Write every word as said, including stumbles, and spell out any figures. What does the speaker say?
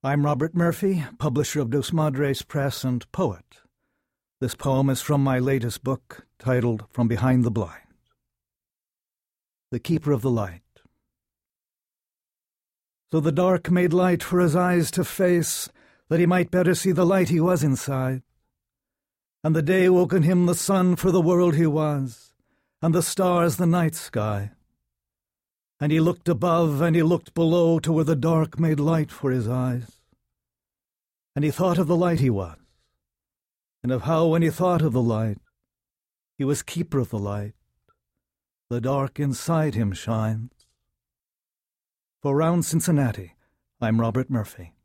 I'm Robert Murphy, publisher of Dos Madres Press and poet. This poem is from my latest book, titled From Behind the Blind. The Keeper of the Light. So the dark made light for his eyes to face, that he might better see the light he was inside. And the day woke in him the sun for the world he was, and the stars the night sky. And he looked above and he looked below to where the dark made light for his eyes. And he thought of the light he was, and of how when he thought of the light, he was keeper of the light. The dark inside him shines. For round Cincinnati, I'm Robert Murphy.